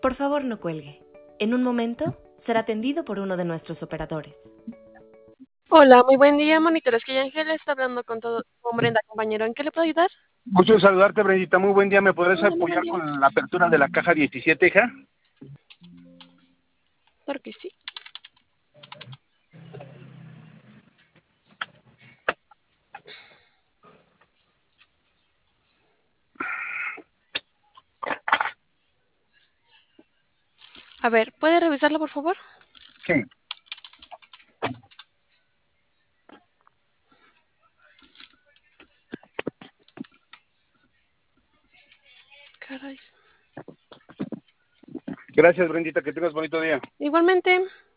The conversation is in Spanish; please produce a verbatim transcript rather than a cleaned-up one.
Por favor, no cuelgue. En un momento será atendido por uno de nuestros operadores. Hola, muy buen día, monitores que Ángel está hablando con todo con Brenda, compañero. ¿En qué le puedo ayudar? Gusto en saludarte, Brendita. Muy buen día. ¿Me podrás Hola, muy buen apoyar día. con la apertura de la caja diecisiete, hija? Claro que sí. A ver, ¿puede revisarlo, por favor? Sí. Caray. Gracias, Brendita. Que tengas bonito día. Igualmente.